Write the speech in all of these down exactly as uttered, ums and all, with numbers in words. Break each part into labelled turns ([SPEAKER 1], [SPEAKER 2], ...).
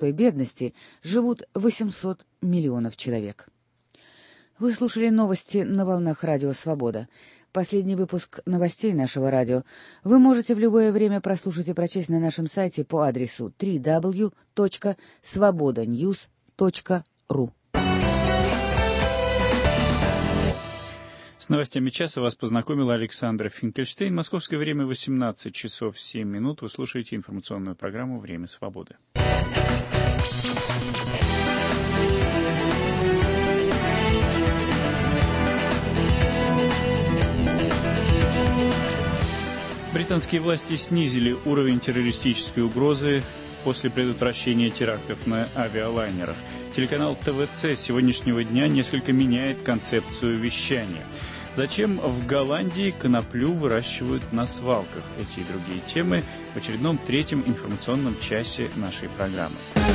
[SPEAKER 1] той бедности живут восемьсот миллионов человек. Вы слушали новости на волнах Радио Свобода. Последний выпуск новостей нашего радио вы можете в любое время прослушать и прочесть на нашем сайте по адресу дабл ю дабл ю дабл ю точка свобода ньюс точка ру.
[SPEAKER 2] С новостями часа вас познакомила Александра Финкельштейн. Московское время восемнадцать часов семь минут. Вы слушаете информационную программу «Время свободы». Британские власти снизили уровень террористической угрозы после предотвращения терактов на авиалайнерах. Телеканал тэ вэ цэ с сегодняшнего дня несколько меняет концепцию вещания. Зачем в Голландии коноплю выращивают на свалках? Эти и другие темы в очередном третьем информационном часе нашей программы.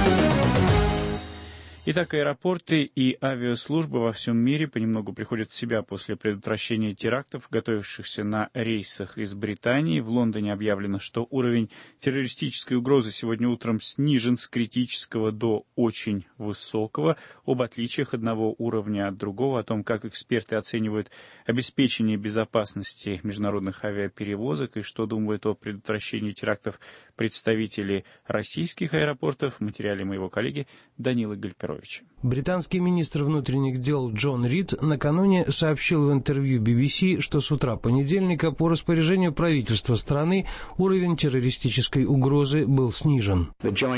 [SPEAKER 2] Итак, аэропорты и авиаслужбы во всем мире понемногу приходят в себя после предотвращения терактов, готовившихся на рейсах из Британии. В Лондоне объявлено, что уровень террористической угрозы сегодня утром снижен с критического до очень высокого. Об отличиях одного уровня от другого, о том, как эксперты оценивают обеспечение безопасности международных авиаперевозок и что думают о предотвращении терактов представители российских аэропортов, в материале моего коллеги Данилы Гальперовича.
[SPEAKER 3] Британский министр внутренних дел Джон Рид накануне сообщил в интервью би би си, что с утра понедельника по распоряжению правительства страны уровень террористической угрозы был снижен.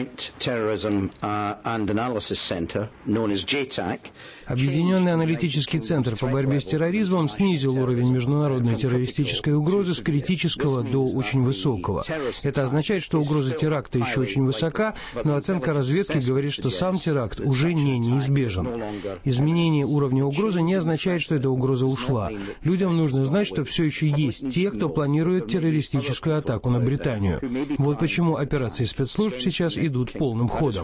[SPEAKER 3] Объединенный аналитический центр по борьбе с терроризмом снизил уровень международной террористической угрозы с критического до очень высокого. Это означает, что угроза теракта еще очень высока, но оценка разведки говорит, что сам теракт уже не неизбежен. Изменение уровня угрозы не означает, что эта угроза ушла. Людям нужно знать, что все еще есть те, кто планирует террористическую атаку на Британию. Вот почему операции спецслужб сейчас идут полным ходом.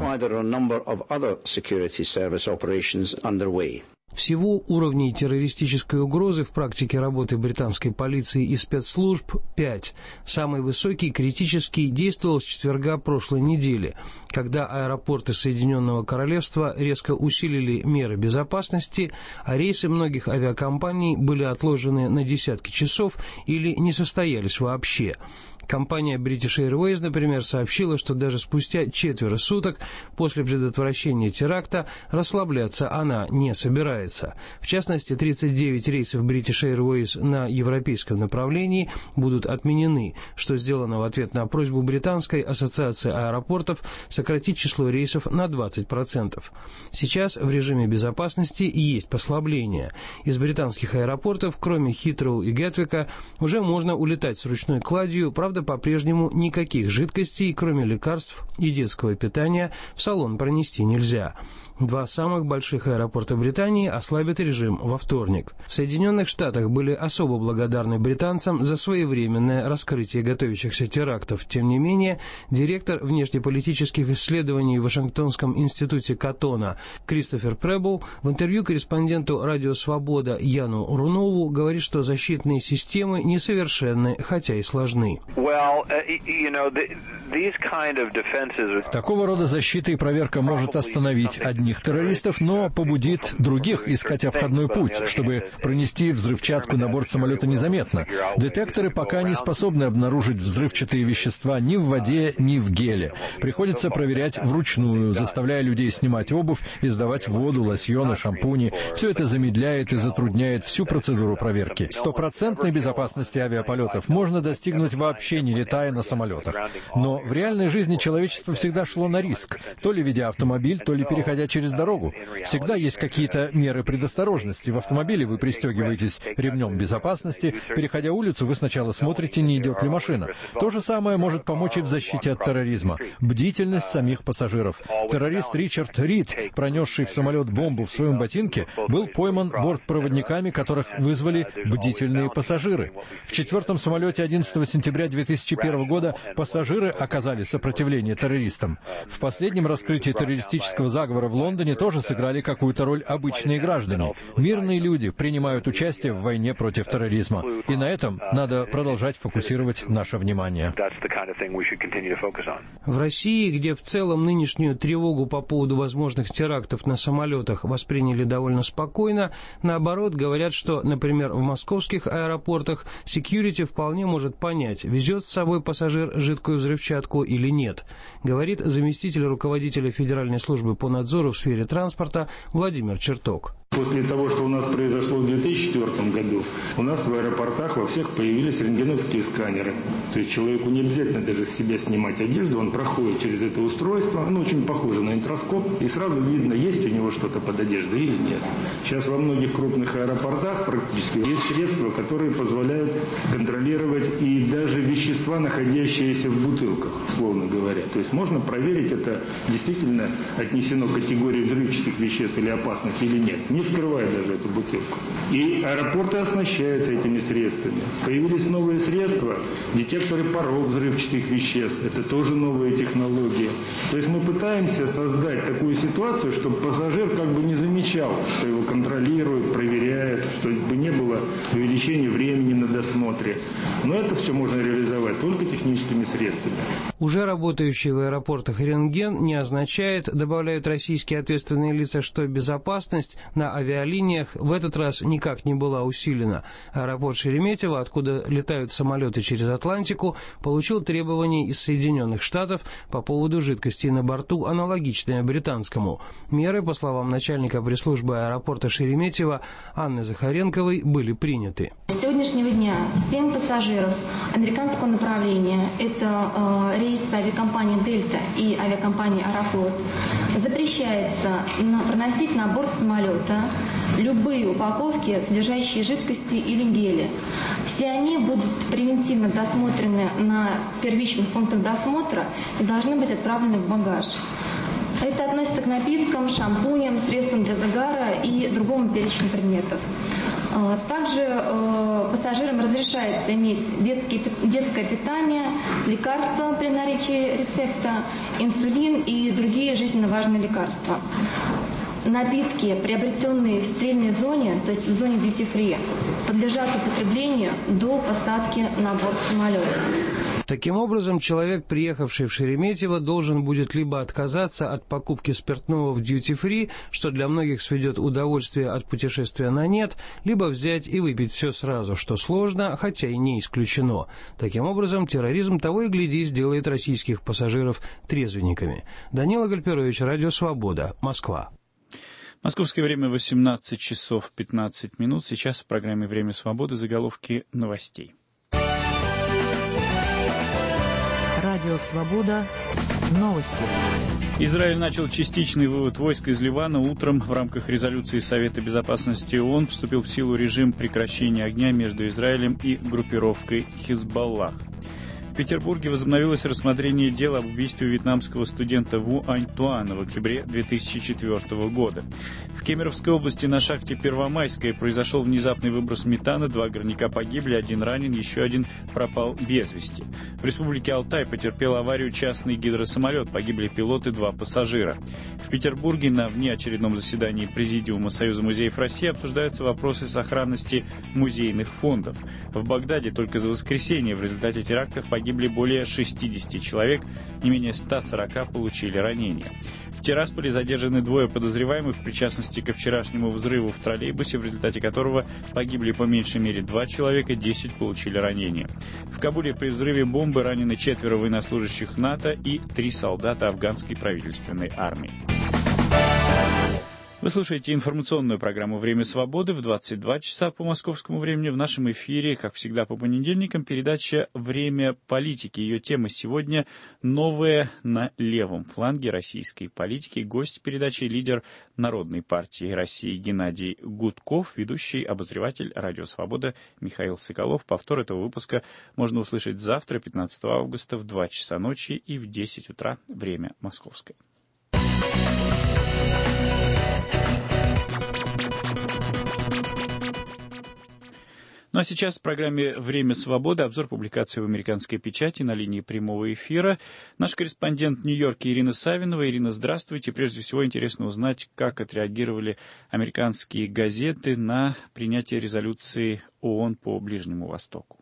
[SPEAKER 3] Всего уровней террористической угрозы в практике работы британской полиции и спецслужб пять. Самый высокий, критический, действовал с четверга прошлой недели, когда аэропорты Соединенного Королевства резко усилили меры безопасности, а рейсы многих авиакомпаний были отложены на десятки часов или не состоялись вообще. Компания British Airways, например, сообщила, что даже спустя четверо суток после предотвращения теракта расслабляться она не собирается. В частности, тридцать девять рейсов British Airways на европейском направлении будут отменены, что сделано в ответ на просьбу Британской ассоциации аэропортов сократить число рейсов на двадцать процентов. Сейчас в режиме безопасности есть послабления. Из британских аэропортов, кроме Хитроу и Гетвика, уже можно улетать с ручной кладью, правда, по-прежнему никаких жидкостей, кроме лекарств и детского питания, в салон пронести нельзя. Два самых больших аэропорта Британии ослабят режим во вторник. В Соединенных Штатах были особо благодарны британцам за своевременное раскрытие готовящихся терактов. Тем не менее, директор внешнеполитических исследований в Вашингтонском институте Каттона Кристофер Пребл в интервью корреспонденту «Радио Свобода» Яну Рунову говорит, что защитные системы несовершенны, хотя и сложны.
[SPEAKER 4] Такого рода защита и проверка может остановить одних террористов, но побудит других искать обходной путь, чтобы пронести взрывчатку на борт самолета незаметно. Детекторы пока не способны обнаружить взрывчатые вещества ни в воде, ни в геле. Приходится проверять вручную, заставляя людей снимать обувь и сдавать воду, лосьоны, шампуни. Все это замедляет и затрудняет всю процедуру проверки. Стопроцентной безопасности авиаполетов можно достигнуть вообще не летая на самолетах. Но в реальной жизни человечество всегда шло на риск, то ли ведя автомобиль, то ли переходя через дорогу. Всегда есть какие-то меры предосторожности. В автомобиле вы пристегиваетесь ремнем безопасности. Переходя улицу, вы сначала смотрите, не идет ли машина. То же самое может помочь и в защите от терроризма. Бдительность самих пассажиров. Террорист Ричард Рид, пронесший в самолет бомбу в своем ботинке, был пойман бортпроводниками, которых вызвали бдительные пассажиры. В четвертом самолете одиннадцатого сентября две тысячи первого года пассажиры оказали сопротивление террористам. В последнем раскрытии террористического заговора в Лондоне тоже сыграли какую-то роль обычные граждане, мирные люди принимают участие в войне против терроризма. И на этом надо продолжать фокусировать наше внимание.
[SPEAKER 3] В России, где в целом нынешнюю тревогу по поводу возможных терактов на самолетах восприняли довольно спокойно, наоборот, говорят, что, например, в московских аэропортах секьюрити вполне может понять, везет с собой пассажир жидкую взрывчатку или нет, говорит заместитель руководителя Федеральной службы по надзору в сфере транспорта Владимир Черток.
[SPEAKER 5] После того, что у нас произошло в две тысячи четвёртом году, у нас в аэропортах во всех появились рентгеновские сканеры. То есть человеку не обязательно даже с себя снимать одежду, он проходит через это устройство, оно очень похоже на интроскоп, и сразу видно, есть у него что-то под одеждой или нет. Сейчас во многих крупных аэропортах практически есть средства, которые позволяют контролировать и даже вещества, находящиеся в бутылках, условно говоря. То есть можно проверить, это действительно отнесено к категории взрывчатых веществ или опасных или нет. Не вскрывая даже эту бутылку. И аэропорты оснащаются этими средствами. Появились новые средства, детекторы пород взрывчатых веществ. Это тоже новые технологии. То есть мы пытаемся создать такую ситуацию, чтобы пассажир как бы не замечал, что его контролируют, проверяют, чтобы не было увеличения времени на досмотре. Но это все можно реализовать только техническими средствами.
[SPEAKER 3] Уже работающий в аэропортах рентген не означает, добавляют российские ответственные лица, что безопасность на авиалиниях в этот раз никак не была усилена. Аэропорт Шереметьево, откуда летают самолеты через Атлантику, получил требования из Соединенных Штатов по поводу жидкостей на борту, аналогичные британскому. Меры, по словам начальника пресс-службы аэропорта Шереметьево Анны Захаренковой, были приняты.
[SPEAKER 6] С сегодняшнего дня всем пассажирам американского направления, это э, рейсы авиакомпании «Дельта» и авиакомпании «Аэрофлот», запрещается на, проносить на борт самолета любые упаковки, содержащие жидкости или гели. Все они будут превентивно досмотрены на первичных пунктах досмотра и должны быть отправлены в багаж. Это относится к напиткам, шампуням, средствам для загара и другому перечню предметов. Также э, пассажирам разрешается иметь детские, детское питание, лекарства при наличии рецепта, инсулин и другие жизненно важные лекарства. Напитки, приобретенные в стрельной зоне, то есть в зоне duty-free, подлежат употреблению до посадки на борт самолета.
[SPEAKER 3] Таким образом, человек, приехавший в Шереметьево, должен будет либо отказаться от покупки спиртного в дьюти-фри, что для многих сведет удовольствие от путешествия на нет, либо взять и выпить все сразу, что сложно, хотя и не исключено. Таким образом, терроризм того и гляди сделает российских пассажиров трезвенниками. Данила Гальперович, Радио Свобода, Москва.
[SPEAKER 2] Московское время восемнадцать часов пятнадцать минут. Сейчас в программе «Время свободы» заголовки новостей.
[SPEAKER 1] Радио «Свобода». Новости.
[SPEAKER 2] Израиль начал частичный вывод войск из Ливана. Утром в рамках резолюции Совета Безопасности ООН вступил в силу режим прекращения огня между Израилем и группировкой Хизбаллах. В Петербурге возобновилось рассмотрение дела об убийстве вьетнамского студента Ву Ань Туана в октябре две тысячи четвёртого года. В Кемеровской области на шахте Первомайская произошел внезапный выброс метана. Два горняка погибли, один ранен, еще один пропал без вести. В Республике Алтай потерпел аварию частный гидросамолет. Погибли пилот и два пассажира. В Петербурге на внеочередном заседании Президиума Союза музеев России обсуждаются вопросы сохранности музейных фондов. В Багдаде только за воскресенье в результате терактов погибли Погибли более шестидесяти человек, не менее ста сорока получили ранения. В Тирасполе задержаны двое подозреваемых в причастности ко вчерашнему взрыву в троллейбусе, в результате которого погибли по меньшей мере два человека, десять получили ранения. В Кабуле при взрыве бомбы ранены четверо военнослужащих НАТО и три солдата афганской правительственной армии. Вы слушаете информационную программу «Время свободы» в двадцать два часа по московскому времени. В нашем эфире, как всегда по понедельникам, передача «Время политики». Ее тема сегодня «Новое на левом фланге российской политики». Гость передачи — лидер Народной партии России Геннадий Гудков, ведущий обозреватель «Радио Свобода» Михаил Соколов. Повтор этого выпуска можно услышать завтра, пятнадцатого августа, в два часа ночи и в десять утра, время московское. Ну а сейчас в программе «Время свободы» обзор публикации в американской печати на линии прямого эфира. Наш корреспондент в Нью-Йорке Ирина Савинова. Ирина, здравствуйте. Прежде всего, интересно узнать, как отреагировали американские газеты на принятие резолюции ООН по Ближнему Востоку.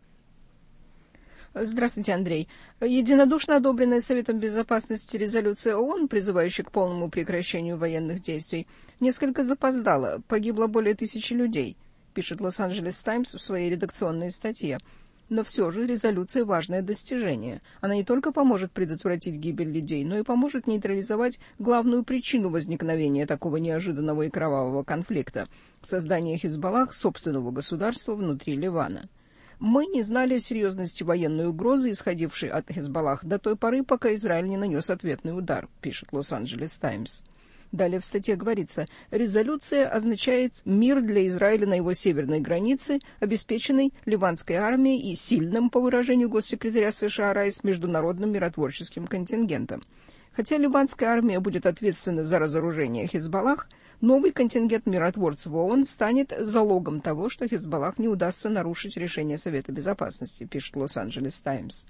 [SPEAKER 7] Здравствуйте, Андрей. Единодушно одобренная Советом Безопасности резолюция ООН, призывающая к полному прекращению военных действий, несколько запоздала. Погибло более тысячи людей, пишет Лос-Анджелес Таймс в своей редакционной статье. Но все же резолюция – важное достижение. Она не только поможет предотвратить гибель людей, но и поможет нейтрализовать главную причину возникновения такого неожиданного и кровавого конфликта – создание Хизбаллах собственного государства внутри Ливана. Мы не знали о серьезности военной угрозы, исходившей от Хизбаллах, до той поры, пока Израиль не нанес ответный удар, пишет Лос-Анджелес Таймс. Далее в статье говорится, резолюция означает мир для Израиля на его северной границе, обеспеченный ливанской армией и сильным, по выражению госсекретаря США Райс, международным миротворческим контингентом. Хотя ливанская армия будет ответственна за разоружение Хизбаллах, новый контингент миротворцев ООН станет залогом того, что Хизбаллах не удастся нарушить решение Совета Безопасности, пишет Лос-Анджелес Таймс.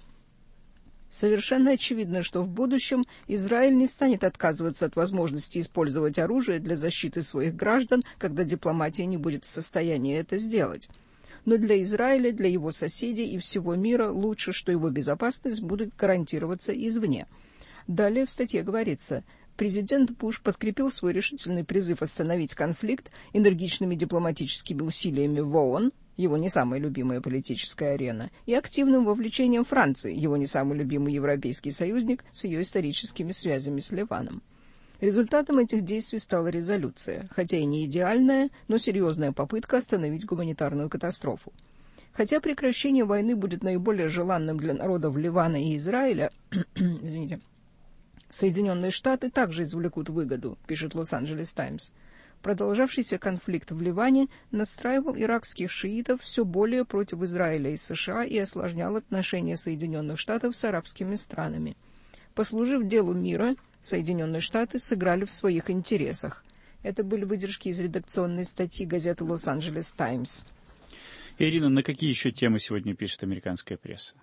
[SPEAKER 7] Совершенно очевидно, что в будущем Израиль не станет отказываться от возможности использовать оружие для защиты своих граждан, когда дипломатия не будет в состоянии это сделать. Но для Израиля, для его соседей и всего мира лучше, что его безопасность будет гарантироваться извне. Далее в статье говорится, президент Буш подкрепил свой решительный призыв остановить конфликт энергичными дипломатическими усилиями в ООН, его не самая любимая политическая арена, и активным вовлечением Франции, его не самый любимый европейский союзник, с ее историческими связями с Ливаном. Результатом этих действий стала резолюция, хотя и не идеальная, но серьезная попытка остановить гуманитарную катастрофу. Хотя прекращение войны будет наиболее желанным для народов Ливана и Израиля, извините, Соединенные Штаты также извлекут выгоду, пишет Лос-Анджелес Таймс. Продолжавшийся конфликт в Ливане настраивал иракских шиитов все более против Израиля и США и осложнял отношения Соединенных Штатов с арабскими странами. Послужив делу мира, Соединенные Штаты сыграли в своих интересах. Это были выдержки из редакционной статьи газеты «Лос-Анджелес Таймс».
[SPEAKER 2] Ирина, на какие еще темы сегодня пишет американская пресса?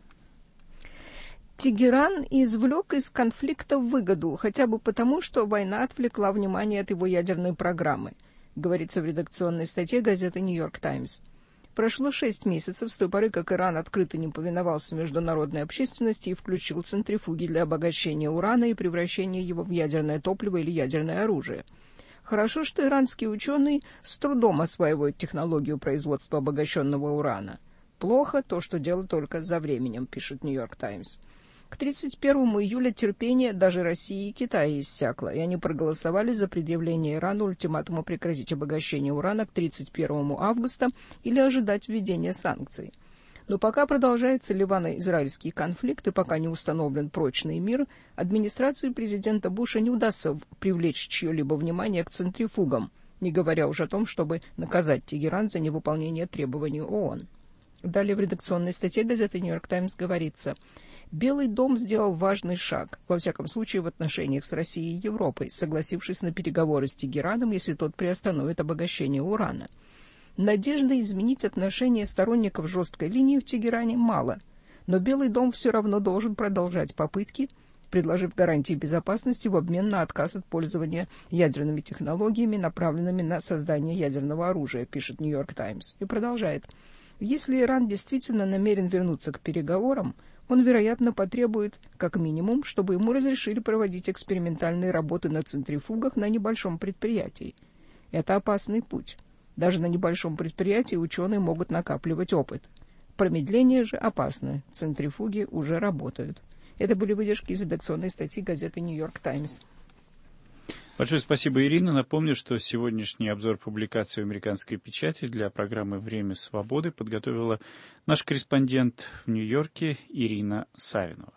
[SPEAKER 7] Тегеран извлек из конфликта выгоду, хотя бы потому, что война отвлекла внимание от его ядерной программы, говорится в редакционной статье газеты «Нью-Йорк Таймс». Прошло шесть месяцев с той поры, как Иран открыто не повиновался международной общественности и включил центрифуги для обогащения урана и превращения его в ядерное топливо или ядерное оружие. Хорошо, что иранские ученые с трудом осваивают технологию производства обогащенного урана. Плохо то, что дело только за временем, пишет «Нью-Йорк Таймс». К тридцать первому июля терпение даже России и Китая иссякло, и они проголосовали за предъявление Ирану ультиматума прекратить обогащение урана к тридцать первому августа или ожидать введения санкций. Но пока продолжается ливано-израильский конфликт и пока не установлен прочный мир, администрации президента Буша не удастся привлечь чье-либо внимание к центрифугам, не говоря уж о том, чтобы наказать Тегеран за невыполнение требований ООН. Далее в редакционной статье газеты «Нью-Йорк Таймс» говорится, Белый дом сделал важный шаг, во всяком случае в отношениях с Россией и Европой, согласившись на переговоры с Тегераном, если тот приостановит обогащение урана. Надежды изменить отношения сторонников жесткой линии в Тегеране мало, но Белый дом все равно должен продолжать попытки, предложив гарантии безопасности в обмен на отказ от пользования ядерными технологиями, направленными на создание ядерного оружия, пишет «Нью-Йорк Таймс», и продолжает. Если Иран действительно намерен вернуться к переговорам, он, вероятно, потребует, как минимум, чтобы ему разрешили проводить экспериментальные работы на центрифугах на небольшом предприятии. Это опасный путь. Даже на небольшом предприятии ученые могут накапливать опыт. Промедление же опасно. Центрифуги уже работают. Это были выдержки из редакционной статьи газеты «Нью-Йорк Таймс».
[SPEAKER 2] Большое спасибо, Ирина. Напомню, что сегодняшний обзор публикаций в американской печати для программы «Время свободы» подготовила наш корреспондент в Нью-Йорке Ирина Савинова.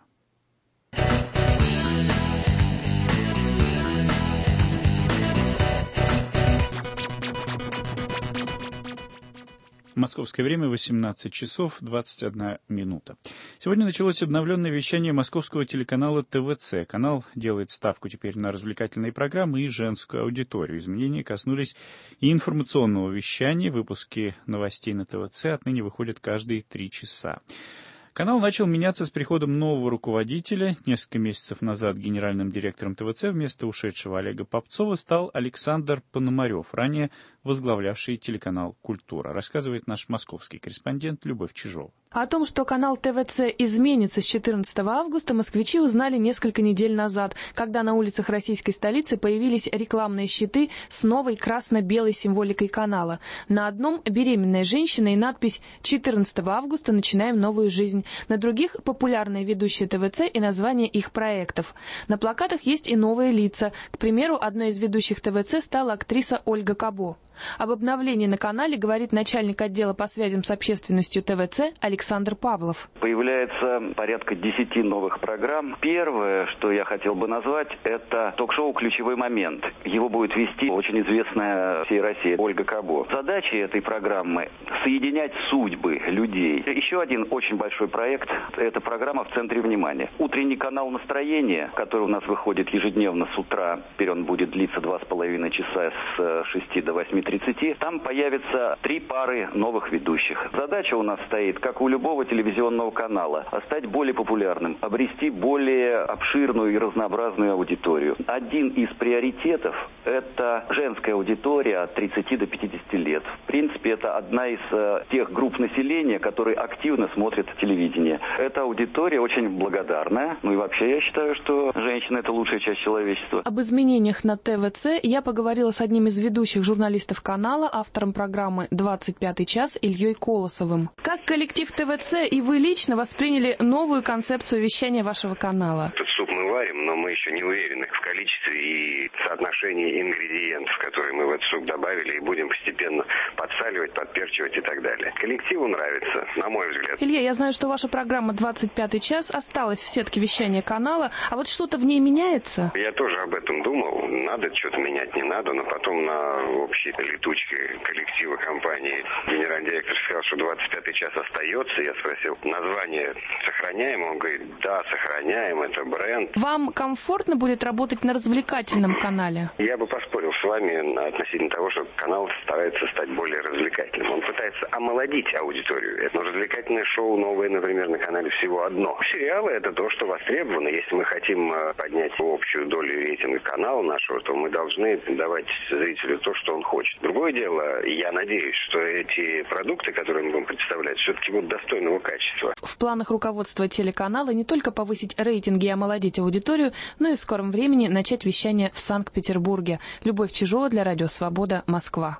[SPEAKER 2] Московское время восемнадцать часов двадцать одна минута. Сегодня началось обновленное вещание московского телеканала ТВЦ. Канал делает ставку теперь на развлекательные программы и женскую аудиторию. Изменения коснулись и информационного вещания. Выпуски новостей на ТВЦ отныне выходят каждые три часа. Канал начал меняться с приходом нового руководителя. Несколько месяцев назад генеральным директором ТВЦ вместо ушедшего Олега Попцова стал Александр Пономарев, ранее возглавлявший телеканал «Культура». Рассказывает наш московский корреспондент Любовь Чижова.
[SPEAKER 8] О том, что канал ТВЦ изменится с четырнадцатого августа, москвичи узнали несколько недель назад, когда на улицах российской столицы появились рекламные щиты с новой красно-белой символикой канала. На одном беременная женщина и надпись «четырнадцатого августа начинаем новую жизнь». На других — популярные ведущие ТВЦ и названия их проектов. На плакатах есть и новые лица. К примеру, одной из ведущих ТВЦ стала актриса Ольга Кабо. Об обновлении на канале говорит начальник отдела по связям с общественностью ТВЦ Александр Павлов.
[SPEAKER 9] Появляется порядка десяти новых программ. Первое, что я хотел бы назвать, это ток-шоу «Ключевой момент». Его будет вести очень известная всей России Ольга Кабо. Задача этой программы – соединять судьбы людей. Еще один очень большой проект – это программа «В центре внимания». Утренний канал «Настроение», который у нас выходит ежедневно с утра, теперь он будет длиться два с половиной часа с шести до восьми тридцати, там появится три пары новых ведущих. Задача у нас стоит, как у любого телевизионного канала, стать более популярным, обрести более обширную и разнообразную аудиторию. Один из приоритетов – это женская аудитория от тридцати до пятидесяти лет. В принципе, это одна из э, тех групп населения, которые активно смотрят телевидение. Эта аудитория очень благодарная. Ну и вообще я считаю, что женщина – это лучшая часть человечества.
[SPEAKER 8] Об изменениях на ТВЦ я поговорила с одним из ведущих журналистов канала, автором программы «двадцать пятый час» Ильей Колосовым. Как коллектив ТВЦ и вы лично восприняли новую концепцию вещания вашего канала?
[SPEAKER 10] Этот суп мы варим, но мы еще не уверены в количестве и соотношении ингредиентов, которые мы в этот суп добавили, и будем постепенно подсаливать, подперчивать и так далее. Коллективу нравится, на мой взгляд.
[SPEAKER 8] Илья, я знаю, что ваша программа «двадцать пятый час» осталась в сетке вещания канала, а вот что-то в ней меняется?
[SPEAKER 10] Я тоже об этом думал. Надо что-то менять, не надо, но потом на общей летучке коллектива компании генеральный директор сказал, что двадцать пятый час остается. Я спросил, название сохраняем? Он говорит, да, сохраняем, это бренд.
[SPEAKER 8] Вам комфортно будет работать на развлекательном канале?
[SPEAKER 10] Я бы поспорил с вами относительно того, что канал старается стать более развлекательным. Он пытается омолодить аудиторию. Но развлекательное шоу новое, например, на канале всего одно. Сериалы — это то, что востребовано. Если мы хотим поднять общую долю рейтинга канала нашего, то мы должны давать зрителю то, что он хочет. Другое дело, я надеюсь, что эти продукты, которые мы будем представлять, все-таки будут достойного качества.
[SPEAKER 8] В планах руководства телеканала не только повысить рейтинги и омолодить аудиторию, но и в скором времени начать вещание в Санкт-Петербурге. Любовь Чижова для Радио Свобода, Москва.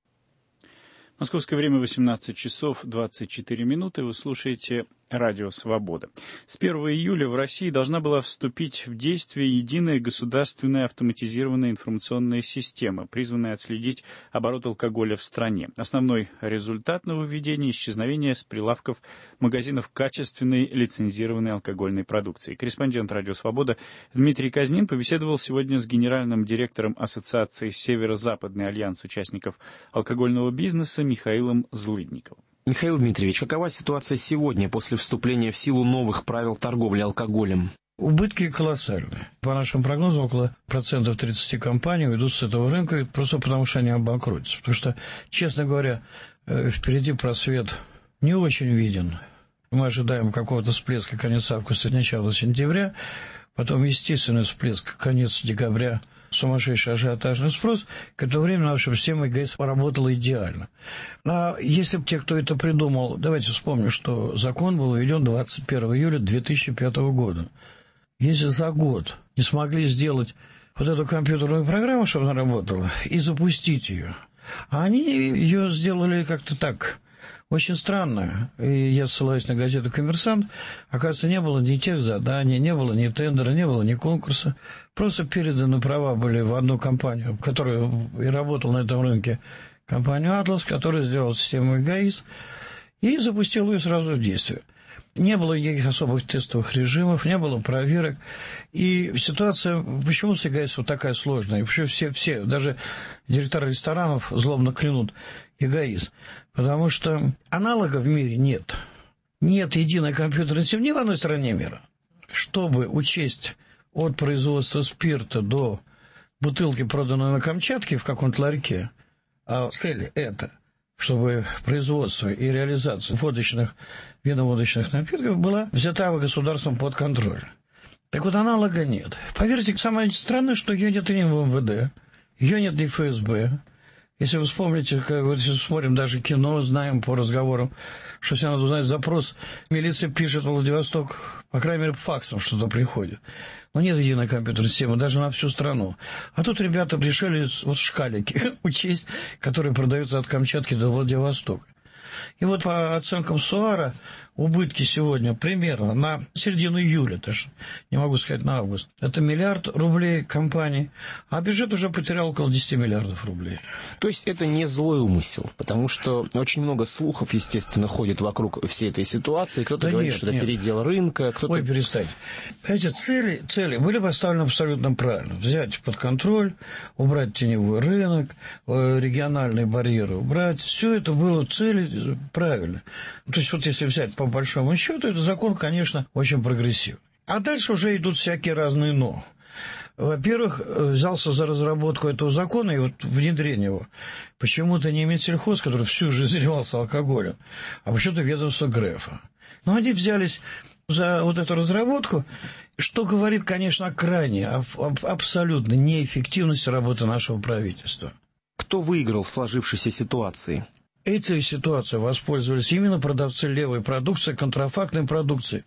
[SPEAKER 2] Московское время восемнадцать часов двадцать четыре минуты. Вы слушаете Радио Свобода. С первого июля в России должна была вступить в действие единая государственная автоматизированная информационная система, призванная отследить оборот алкоголя в стране. Основной результат нововведения – исчезновение с прилавков магазинов качественной лицензированной алкогольной продукции. Корреспондент Радио Свобода Дмитрий Казнин побеседовал сегодня с генеральным директором Ассоциации Северо-Западный альянс участников алкогольного бизнеса Михаилом Злыдниковым.
[SPEAKER 11] Михаил Дмитриевич, какова ситуация сегодня после вступления в силу новых правил торговли алкоголем?
[SPEAKER 3] Убытки колоссальные. По нашим прогнозам, около процентов тридцати компаний уйдут с этого рынка просто потому, что они обанкротятся. Потому что, честно говоря, впереди просвет не очень виден. Мы ожидаем какого-то всплеска конец августа, начало сентября, потом естественный всплеск конец декабря, сумасшедший ажиотажный спрос, к этому времени наша система ГЭС поработала идеально. А если бы те, кто это придумал, давайте вспомним, что закон был введен двадцать первого июля две тысячи пятого года. Если за год не смогли сделать вот эту компьютерную программу, чтобы она работала, и запустить ее, а они ее сделали как-то так, очень странно. И я ссылаюсь на газету «Коммерсант». Оказывается, не было ни тех заданий, не было ни тендера, не было ни конкурса. Просто переданы права были в одну компанию, которая и работала на этом рынке, компанию «Атлас», которая сделала систему эгоиз и запустила ее сразу в действие. Не было никаких особых тестовых режимов, не было проверок. И ситуация, почему всегда вот такая сложная? Почему все, все, даже директора ресторанов злобно клянут эгоизм? Потому что аналога в мире нет. Нет единой компьютерной системы ни в одной стране мира. Чтобы учесть от производства спирта до бутылки, проданной на Камчатке в каком-то ларьке, а цель это, чтобы производство и реализация водочных, виноводочных напитков была взята государством под контроль. Так вот, аналога нет. Поверьте, самое странное, что ее нет и ни в эм вэ дэ, ее нет и в эф эс бэ. Если вы вспомните, как вот если смотрим даже кино, знаем по разговорам, что все надо узнать запрос, милиция пишет в Владивосток, по крайней мере, факсом что-то приходит. Но нет единой компьютерной системы даже на всю страну. А тут ребята решили вот шкалики учесть, которые продаются от Камчатки до Владивостока. И вот по оценкам СУАРа убытки сегодня примерно на середину июля, даже не могу сказать на август, это миллиард рублей компании, а бюджет уже потерял около десяти миллиардов рублей.
[SPEAKER 11] То есть это не злой умысел, потому что очень много слухов, естественно, ходит вокруг всей этой ситуации. Кто-то да говорит, нет, что это нет. передел рынка, кто-то...
[SPEAKER 3] Ой, перестань. Понимаете, цели, цели были поставлены абсолютно правильно. Взять под контроль, убрать теневой рынок, региональные барьеры убрать. Все это было цели правильно. То есть вот если взять по большому счету, этот закон, конечно, очень прогрессивный. А дальше уже идут всякие разные «но». Во-первых, взялся за разработку этого закона и вот внедрение его почему-то не Минсельхоз, который всю жизнь занимался алкоголем, а почему-то ведомство Грефа. Но они взялись за вот эту разработку, что говорит, конечно, о крайней, об абсолютной неэффективности работы нашего правительства.
[SPEAKER 11] Кто выиграл в сложившейся ситуации?
[SPEAKER 3] Этой ситуацией воспользовались именно продавцы левой продукции, контрафактной продукции.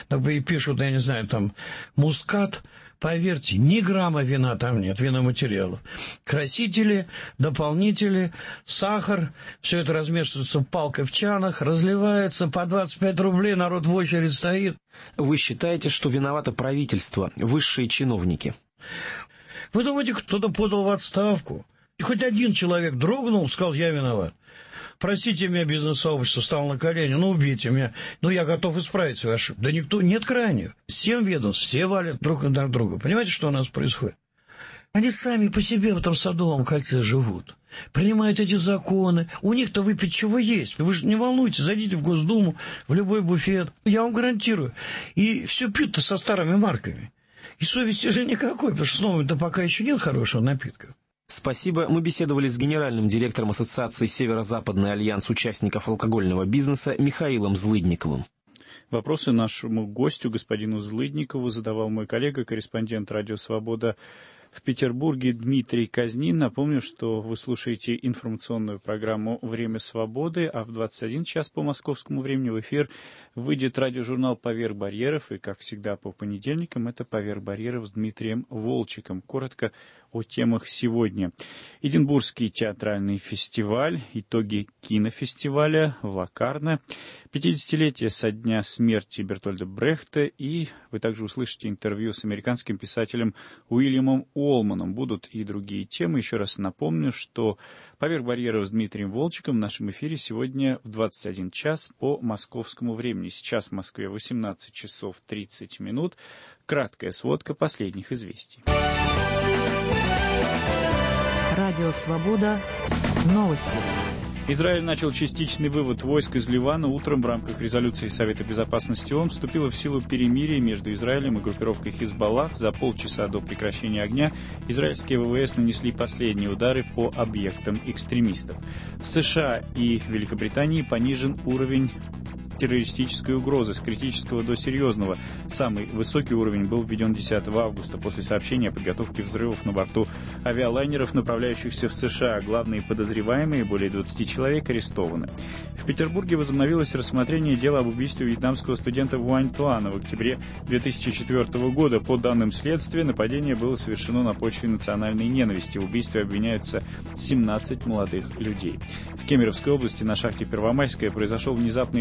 [SPEAKER 3] И пишут, я не знаю, там, мускат. Поверьте, ни грамма вина там нет, виноматериалов. Красители, дополнители, сахар. Все это размешивается палкой в чанах, разливается по двадцать пять рублей, народ в очередь стоит.
[SPEAKER 11] Вы считаете, что виновато правительство, высшие чиновники?
[SPEAKER 3] Вы думаете, кто-то подал в отставку? И хоть один человек дрогнул, сказал, я виноват. Простите меня, бизнес-сообщество, встал на колени, ну убейте меня, ну я готов исправить свою ошибку. Да никто, нет крайних. Семь ведомств, все валят друг на друга. Понимаете, что у нас происходит? Они сами по себе в этом Садовом кольце живут. Принимают эти законы. У них-то выпить чего есть. Вы же не волнуйтесь, зайдите в Госдуму, в любой буфет. Я вам гарантирую. И все пьют-то со старыми марками. И совести же никакой, потому что с новыми-то пока еще нет хорошего напитка.
[SPEAKER 11] Спасибо. Мы беседовали с генеральным директором Ассоциации Северо-Западный альянс участников алкогольного бизнеса Михаилом Злыдниковым.
[SPEAKER 2] Вопросы нашему гостю, господину Злыдникову, задавал мой коллега, корреспондент «Радио Свобода» в Петербурге Дмитрий Казнин. Напомню, что вы слушаете информационную программу «Время свободы», а в двадцать один час по московскому времени в эфир выйдет радиожурнал «Поверх барьеров», и, как всегда, по понедельникам это «Поверх барьеров» с Дмитрием Волчиком. Коротко о темах сегодня. Эдинбургский театральный фестиваль, итоги кинофестиваля в Локарно, пятидесятилетие со дня смерти Бертольда Брехта, и вы также услышите интервью с американским писателем Уильямом Уолманом. Будут и другие темы. Еще раз напомню, что «Поверх барьеров» с Дмитрием Волчиком в нашем эфире сегодня в двадцать один час по московскому времени. Сейчас в Москве восемнадцать часов тридцать минут. Краткая сводка последних известий.
[SPEAKER 1] Радио «Свобода». Новости.
[SPEAKER 2] Израиль начал частичный вывод войск из Ливана. Утром в рамках резолюции Совета Безопасности ООН вступило в силу перемирие между Израилем и группировкой Хизбаллах. За полчаса до прекращения огня израильские ВВС нанесли последние удары по объектам экстремистов. В США и Великобритании понижен уровень террористической угрозы с критического до серьезного. Самый высокий уровень был введен десятого августа после сообщения о подготовке взрывов на борту авиалайнеров, направляющихся в США. Главные подозреваемые, более двадцати человек, арестованы. В Петербурге возобновилось рассмотрение дела об убийстве вьетнамского студента Вуань Туана в октябре две тысячи четвёртого года. По данным следствия, нападение было совершено на почве национальной ненависти. В убийстве обвиняются семнадцать молодых людей. В Кемеровской области на шахте Первомайская произошел внезапный выброс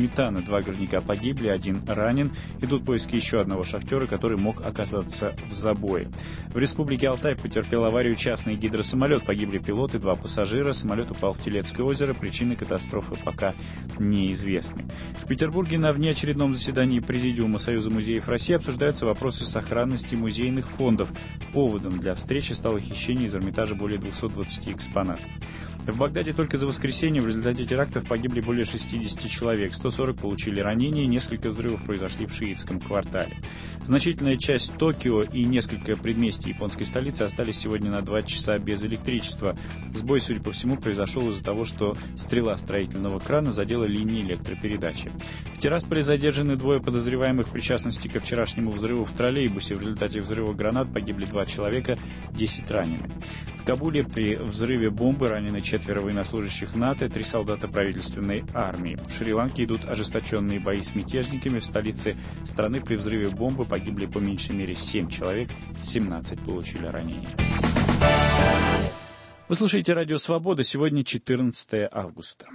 [SPEAKER 2] метана. Два горняка погибли, один ранен. Идут поиски еще одного шахтера, который мог оказаться в забое. В Республике Алтай потерпел аварию частный гидросамолет. Погибли пилот и два пассажира. Самолет упал в Телецкое озеро. Причины катастрофы пока неизвестны. В Петербурге на внеочередном заседании Президиума Союза музеев России обсуждаются вопросы сохранности музейных фондов. Поводом для встречи стало хищение из Эрмитажа более двухсот двадцати экспонатов. В Багдаде только за воскресенье в результате терактов погибли более шестидесяти человек, сто сорок получили ранения и несколько взрывов произошли в шиитском квартале. Значительная часть Токио и несколько предместий японской столицы остались сегодня на два часа без электричества. Сбой, судя по всему, произошел из-за того, что стрела строительного крана задела линии электропередачи. В Тирасполе задержаны двое подозреваемых в причастности ко вчерашнему взрыву в троллейбусе. В результате взрыва гранат погибли два человека, десять ранены. В Кабуле при взрыве бомбы ранены четверо военнослужащих НАТО, три солдата правительственной армии. В Шри-Ланке идут ожесточенные бои с мятежниками. В столице страны при взрыве бомбы погибли по меньшей мере семь человек, семнадцать получили ранения. Вы слушаете Радио Свобода. Сегодня четырнадцатое августа.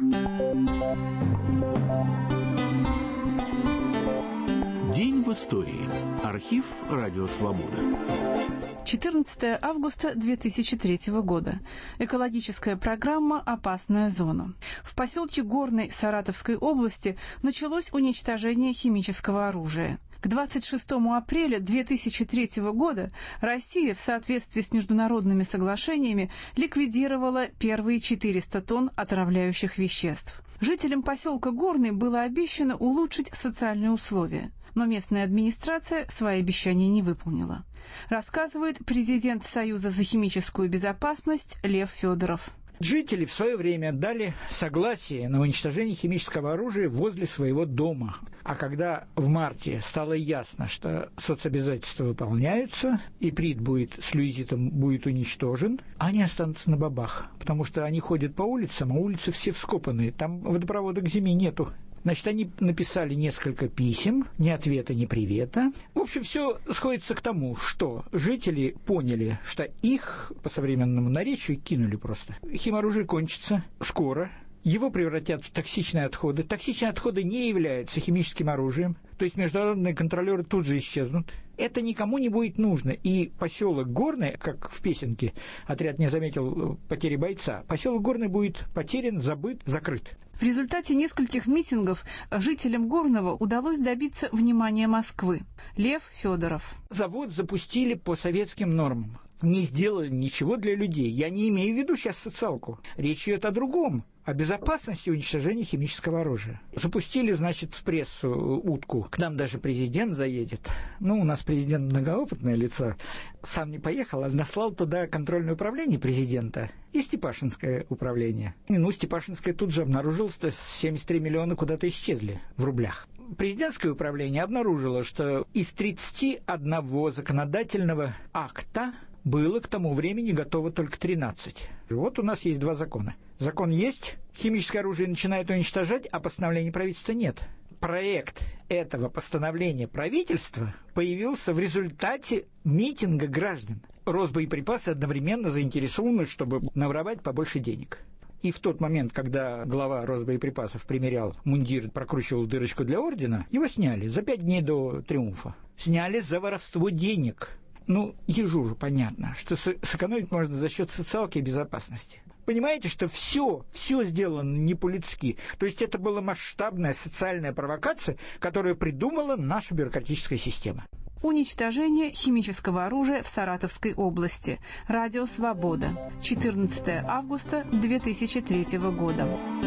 [SPEAKER 12] День в истории. Архив Радио Свобода.
[SPEAKER 13] четырнадцатое августа две тысячи третьего года. Экологическая программа «Опасная зона». В поселке Горный Саратовской области началось уничтожение химического оружия. К двадцать шестому апреля две тысячи третьего года Россия в соответствии с международными соглашениями ликвидировала первые четыреста тонн отравляющих веществ. Жителям поселка Горный было обещано улучшить социальные условия, но местная администрация свои обещания не выполнила. Рассказывает президент Союза за химическую безопасность Лев Федоров.
[SPEAKER 14] Жители в свое время дали согласие на уничтожение химического оружия возле своего дома. А когда в марте стало ясно, что соцобязательства выполняются, и иприт будет с люизитом будет уничтожен, они останутся на бабах, потому что они ходят по улицам, а улицы все вскопанные, там водопровода к зиме нету. Значит, они написали несколько писем, ни ответа, ни привета. В общем, все сходится к тому, что жители поняли, что их, по современному наречию, кинули просто. Химоружие кончится скоро. Его превратят в токсичные отходы. Токсичные отходы не являются химическим оружием, то есть международные контролеры тут же исчезнут. Это никому не будет нужно. И поселок Горный, как в песенке «Отряд не заметил потери бойца», поселок Горный будет потерян, забыт, закрыт.
[SPEAKER 13] В результате нескольких митингов жителям Горного удалось добиться внимания Москвы. Лев Федоров.
[SPEAKER 14] Завод запустили по советским нормам. Не сделали ничего для людей. Я не имею в виду сейчас социалку. Речь идет о другом. О безопасности уничтожения химического оружия. Запустили, значит, в прессу утку. К нам даже президент заедет. Ну, у нас президент многоопытное лицо. Сам не поехал, а наслал туда контрольное управление президента и Степашинское управление. Ну, Степашинское тут же обнаружилось, что семьдесят три миллиона куда-то исчезли в рублях. Президентское управление обнаружило, что из тридцати одного законодательного акта было к тому времени готово только тринадцать. Вот у нас есть два закона. Закон есть, химическое оружие начинает уничтожать, а постановления правительства нет. Проект этого постановления правительства появился в результате митинга граждан. Росбоеприпасы одновременно заинтересованы, чтобы наворовать побольше денег. И в тот момент, когда глава Росбоеприпасов примерял мундир, прокручивал дырочку для ордена, его сняли за пять дней до триумфа. Сняли за воровство денег. Ну, ежу же понятно, что сэкономить можно за счет социалки и безопасности. Понимаете, что все, все сделано не по-людски. То есть это была масштабная социальная провокация, которую придумала наша бюрократическая система.
[SPEAKER 13] Уничтожение химического оружия в Саратовской области. Радио «Свобода». четырнадцатое августа две тысячи третьего года.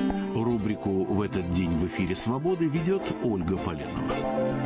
[SPEAKER 12] Рубрику «В этот день в эфире Свободы» ведет Ольга Поленова.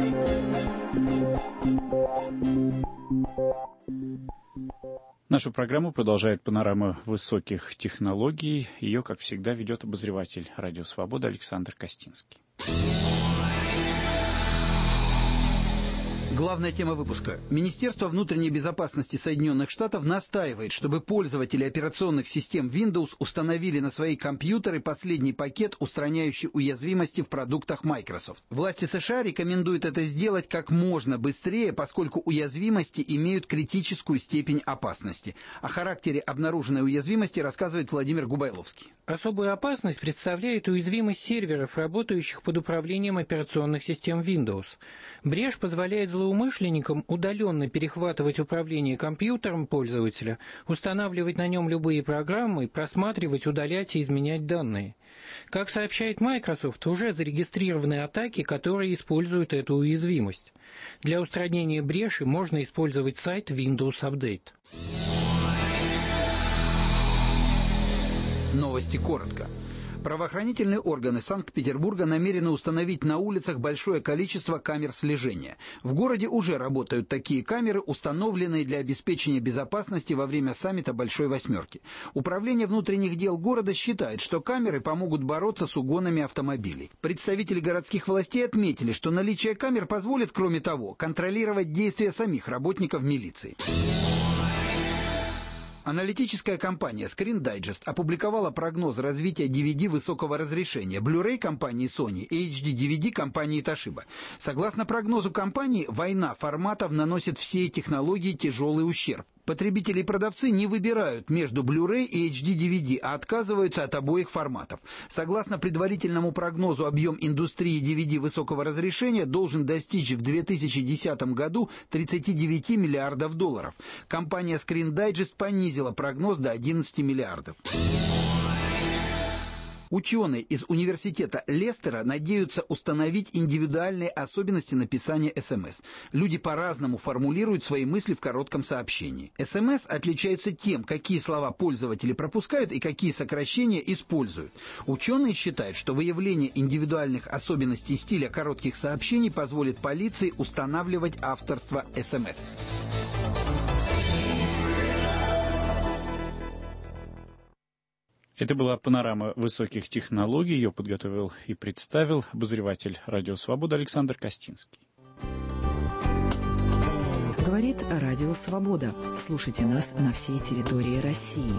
[SPEAKER 2] Нашу программу продолжает панорама высоких технологий. Ее, как всегда, ведет обозреватель Радио Свобода Александр Костинский.
[SPEAKER 15] Главная тема выпуска. Министерство внутренней безопасности Соединенных Штатов настаивает, чтобы пользователи операционных систем Windows установили на свои компьютеры последний пакет, устраняющий уязвимости в продуктах Microsoft. Власти США рекомендуют это сделать как можно быстрее, поскольку уязвимости имеют критическую степень опасности. О характере обнаруженной уязвимости рассказывает Владимир Губайловский.
[SPEAKER 16] Особую опасность представляет уязвимость серверов, работающих под управлением операционных систем Windows. Брешь позволяет злоумышленникам удаленно перехватывать управление компьютером пользователя, устанавливать на нем любые программы, просматривать, удалять и изменять данные. Как сообщает Microsoft, уже зарегистрированы атаки, которые используют эту уязвимость. Для устранения бреши можно использовать сайт Windows Update.
[SPEAKER 15] Новости коротко. Правоохранительные органы Санкт-Петербурга намерены установить на улицах большое количество камер слежения. В городе уже работают такие камеры, установленные для обеспечения безопасности во время саммита Большой Восьмерки. Управление внутренних дел города считает, что камеры помогут бороться с угонами автомобилей. Представители городских властей отметили, что наличие камер позволит, кроме того, контролировать действия самих работников милиции. Аналитическая компания Screen Digest опубликовала прогноз развития ди ви ди высокого разрешения Blu-ray компании Sony и эйч ди ди ви ди компании Toshiba. Согласно прогнозу компании, война форматов наносит всей технологии тяжелый ущерб. Потребители и продавцы не выбирают между Blu-ray и эйч ди ди ви ди, а отказываются от обоих форматов. Согласно предварительному прогнозу, объем индустрии ди ви ди высокого разрешения должен достичь в две тысячи десятом году тридцати девяти миллиардов долларов. Компания Screen Digest понизила прогноз до одиннадцати миллиардов. Ученые из университета Лестера надеются установить индивидуальные особенности написания эс эм эс. Люди по-разному формулируют свои мысли в коротком сообщении. эс эм эс отличаются тем, какие слова пользователи пропускают и какие сокращения используют. Ученые считают, что выявление индивидуальных особенностей стиля коротких сообщений позволит полиции устанавливать авторство эс эм эс.
[SPEAKER 2] Это была панорама высоких технологий. Ее подготовил и представил обозреватель «Радио Свобода» Александр Костинский.
[SPEAKER 17] Говорит Радио Свобода. Слушайте нас на всей территории России.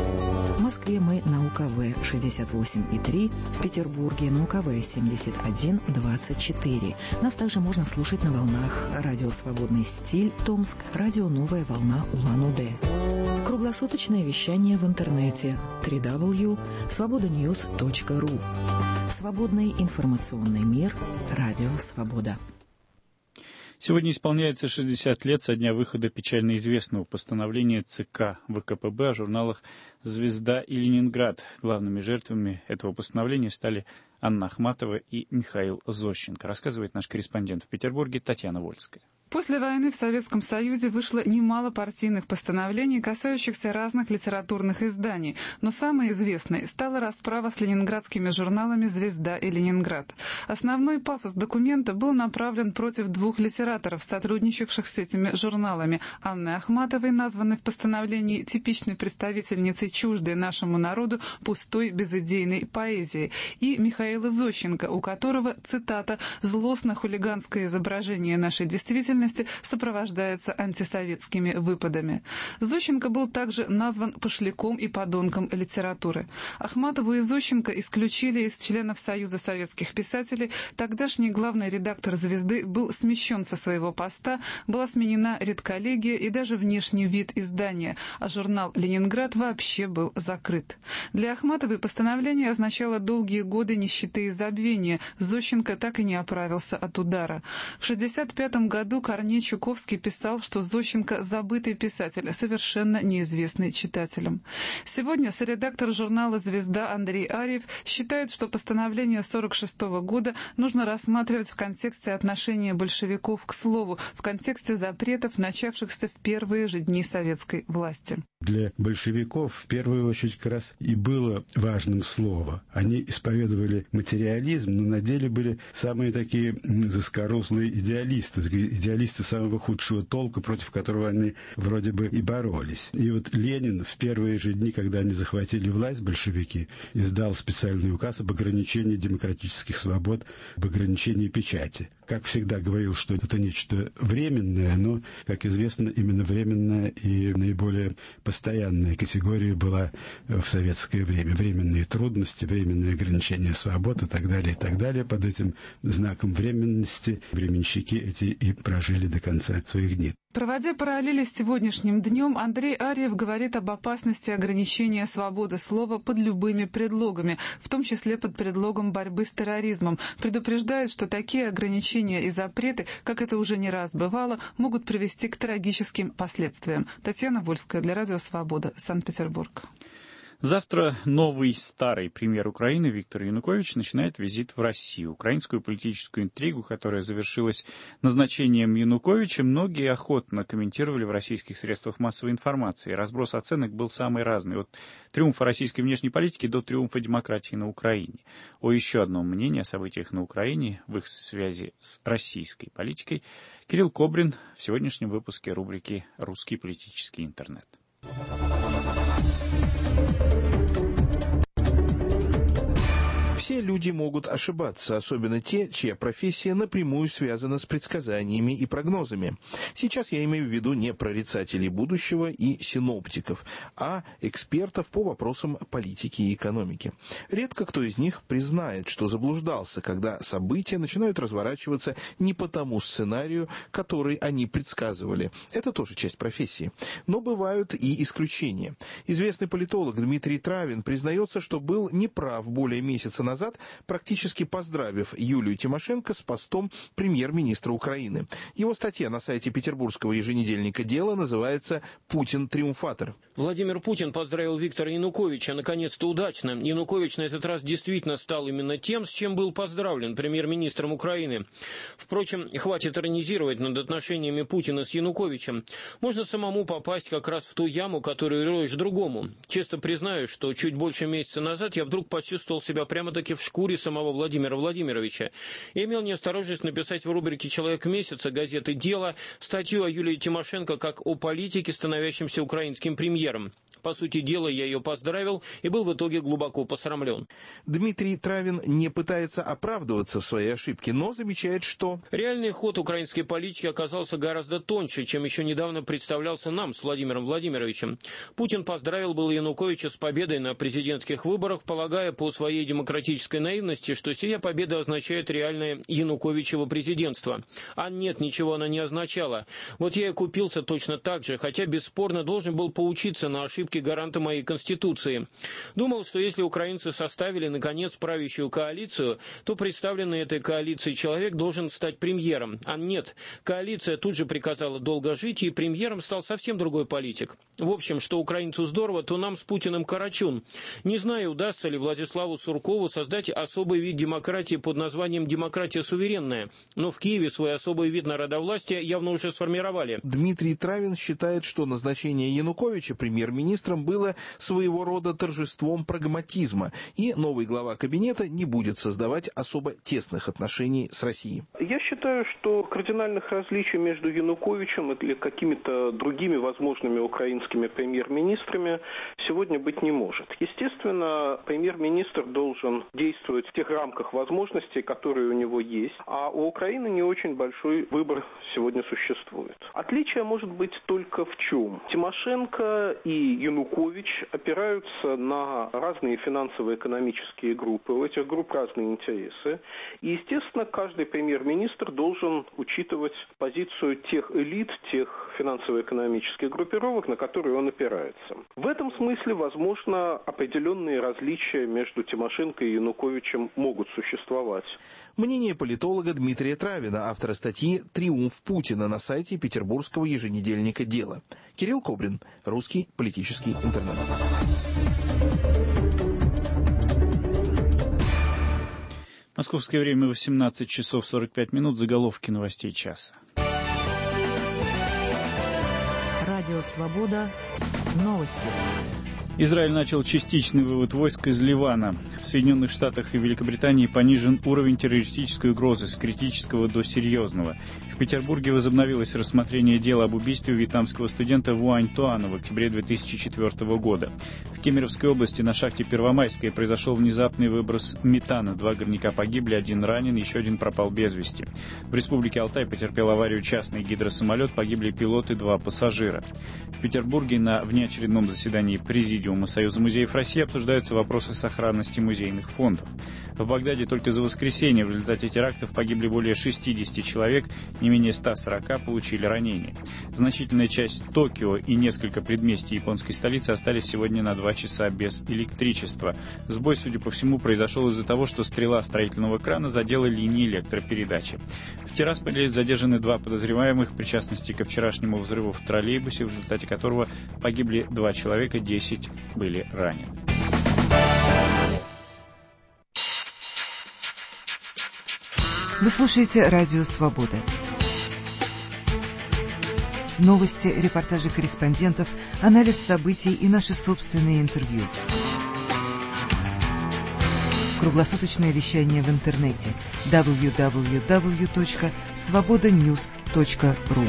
[SPEAKER 17] В Москве мы на У Ка В шестьдесят восемь и три, в Петербурге на У Ка В семьдесят один двадцать четыре. Нас также можно слушать на волнах Радио Свободный стиль Томск, Радио Новая волна Улан-Удэ. Круглосуточное вещание в интернете дабл ю дабл ю дабл ю точка свобода ньюс точка ру. Свободный информационный мир. Радио Свобода.
[SPEAKER 2] Сегодня исполняется шестьдесят лет со дня выхода печально известного постановления ЦК вэ ка пэ бэ о журналах «Звезда» и «Ленинград». Главными жертвами этого постановления стали Анна Ахматова и Михаил Зощенко, рассказывает наш корреспондент в Петербурге Татьяна Вольская.
[SPEAKER 18] После войны в Советском Союзе вышло немало партийных постановлений, касающихся разных литературных изданий, но самой известной стала расправа с ленинградскими журналами «Звезда» и «Ленинград». Основной пафос документа был направлен против двух литераторов, сотрудничавших с этими журналами: Анны Ахматовой, названной в постановлении типичной представительницей чуждой нашему народу пустой безыдейной поэзии, и Михаила Зощенко, у которого, цитата, «злостно-хулиганское изображение нашей действительности сопровождается антисоветскими выпадами». Зощенко был также назван пошляком и подонком литературы. Ахматову и Зощенко исключили из членов Союза советских писателей. Тогдашний главный редактор «Звезды» был смещен со своего поста, была сменена редколлегия и даже внешний вид издания, а журнал «Ленинград» вообще был закрыт. Для Ахматовой постановление означало долгие годы нищеты и забвения. Зощенко так и не оправился от удара. В шестьдесят пятом году Корней Чуковский писал, что Зощенко – забытый писатель, совершенно неизвестный читателям. Сегодня соредактор журнала «Звезда» Андрей Арьев считает, что постановление сорок шестого года нужно рассматривать в контексте отношения большевиков к слову, в контексте запретов, начавшихся в первые же дни советской власти.
[SPEAKER 19] Для большевиков в первую очередь как раз и было важным слово. Они исповедовали материализм, но на деле были самые такие заскорузлые идеалисты, идеалисты самого худшего толка, против которого они вроде бы и боролись. И вот Ленин в первые же дни, когда они захватили власть, большевики, издал специальный указ об ограничении демократических свобод, об ограничении печати. как всегда, говорил, что это нечто временное, но, как известно, именно временная и наиболее постоянная категория была в советское время. Временные трудности, временные ограничения свобод и так далее, и так далее. Под этим знаком временности временщики эти и прожили до конца своих дней.
[SPEAKER 18] Проводя параллели с сегодняшним днем, Андрей Арьев говорит об опасности ограничения свободы слова под любыми предлогами, в том числе под предлогом борьбы с терроризмом. Предупреждает, что такие ограничения и запреты, как это уже не раз бывало, могут привести к трагическим последствиям. Татьяна Вольская для Радио Свобода, Санкт-Петербург.
[SPEAKER 2] Завтра новый старый премьер Украины Виктор Янукович начинает визит в Россию. Украинскую политическую интригу, которая завершилась назначением Януковича, многие охотно комментировали в российских средствах массовой информации. Разброс оценок был самый разный, от триумфа российской внешней политики до триумфа демократии на Украине. О еще одном мнении о событиях на Украине в их связи с российской политикой Кирилл Кобрин в сегодняшнем выпуске рубрики «Русский политический интернет».
[SPEAKER 20] Все люди могут ошибаться, особенно те, чья профессия напрямую связана с предсказаниями и прогнозами. Сейчас я имею в виду не прорицателей будущего и синоптиков, а экспертов по вопросам политики и экономики. Редко кто из них признает, что заблуждался, когда события начинают разворачиваться не по тому сценарию, который они предсказывали. Это тоже часть профессии. Но бывают и исключения. Известный политолог Дмитрий Травин признается, что был неправ более месяца назад, практически поздравив Юлию Тимошенко с постом премьер-министра Украины. Его статья на сайте петербургского еженедельника «Дело» называется «Путин триумфатор».
[SPEAKER 16] Владимир Путин поздравил Виктора Януковича наконец-то удачно. Янукович на этот раз действительно стал именно тем, с чем был поздравлен премьер-министром Украины. Впрочем, хватит иронизировать над отношениями Путина с Януковичем. Можно самому попасть как раз в ту яму, которую роешь другому. Честно признаюсь, что чуть больше месяца назад я вдруг почувствовал себя прямо-таки в шкуре самого Владимира Владимировича. Я имел неосторожность написать в рубрике «Человек месяца» газеты «Дело» статью о Юлии Тимошенко как о политике, становящемся украинским премьером. По сути дела, я ее поздравил и был в итоге глубоко посрамлен.
[SPEAKER 20] Дмитрий Травин не пытается оправдываться в своей ошибке, но замечает, что...
[SPEAKER 16] Реальный ход украинской политики оказался гораздо тоньше, чем еще недавно представлялся нам с Владимиром Владимировичем. Путин поздравил был Януковича с победой на президентских выборах, полагая по своей демократической наивности, что сия победа означает реальное Януковичево президентство. А нет, ничего она не означала. Вот я и купился точно так же, хотя бесспорно должен был поучиться на ошибки гаранта моей Конституции. Думал, что если украинцы составили, наконец, правящую коалицию, то представленный этой коалицией человек должен стать премьером. А нет, коалиция тут же приказала долго жить, и премьером стал совсем другой политик. В общем, что украинцу здорово, то нам с Путиным карачун. Не знаю, удастся ли Владиславу Суркову создать особый вид демократии под названием «демократия суверенная». Но в Киеве свой особый вид народовластия явно уже сформировали.
[SPEAKER 20] Дмитрий Травин считает, что назначение Януковича премьер-министром было своего рода торжеством прагматизма, и новый глава кабинета не будет создавать особо тесных отношений с Россией.
[SPEAKER 21] Я считаю, что кардинальных различий между Януковичем или какими-то другими возможными украинскими премьер-министрами сегодня быть не может. Естественно, премьер-министр должен действовать в тех рамках возможностей, которые у него есть, а у Украины не очень большой выбор сегодня существует. Отличие может быть только в чем? Тимошенко и Янукович опираются на разные финансово-экономические группы, у этих групп разные интересы, и, естественно, каждый премьер-министр должен учитывать позицию тех элит, тех финансово-экономических группировок, на которые он опирается. В этом смысле, возможно, определенные различия между Тимошенко и Януковичем могут существовать.
[SPEAKER 20] Мнение политолога Дмитрия Травина, автора статьи «Триумф Путина» на сайте петербургского еженедельника «Дело». Кирилл Кобрин, русский политический интернет.
[SPEAKER 2] Московское время восемнадцать часов сорок пять минут. Заголовки новостей часа.
[SPEAKER 17] Радио «Свобода». Новости.
[SPEAKER 2] Израиль начал частичный вывод войск из Ливана. В Соединенных Штатах и Великобритании понижен уровень террористической угрозы с критического до серьезного. В Петербурге возобновилось рассмотрение дела об убийстве вьетнамского студента Вуань Туана в октябре две тысячи четвёртого года. В В Кемеровской области на шахте Первомайская произошел внезапный выброс метана. Два горняка погибли, один ранен, еще один пропал без вести. В Республике Алтай потерпел аварию частный гидросамолет, погибли пилот и два пассажира. В Петербурге на внеочередном заседании Президиума Союза музеев России обсуждаются вопросы сохранности музейных фондов. В Багдаде только за воскресенье в результате терактов погибли более шестидесяти человек, не менее ста сорока получили ранения. Значительная часть Токио и несколько предместий японской столицы остались сегодня на два часа без электричества. Сбой, судя по всему, произошел из-за того, что стрела строительного крана задела линии электропередачи. В Тирасполе задержаны два подозреваемых в причастности ко вчерашнему взрыву в троллейбусе, в результате которого погибли два человека, десять были ранены.
[SPEAKER 4] Вы слушаете «Радио Свобода». Новости, репортажи корреспондентов, анализ событий и наши собственные интервью. Круглосуточное вещание в интернете дабл ю дабл ю дабл ю точка свобода ньюс точка ру.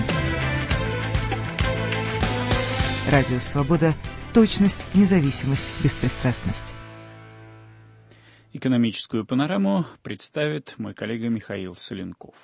[SPEAKER 4] Радио Свобода. Точность, независимость, беспристрастность.
[SPEAKER 2] Экономическую панораму представит мой коллега Михаил Соленков.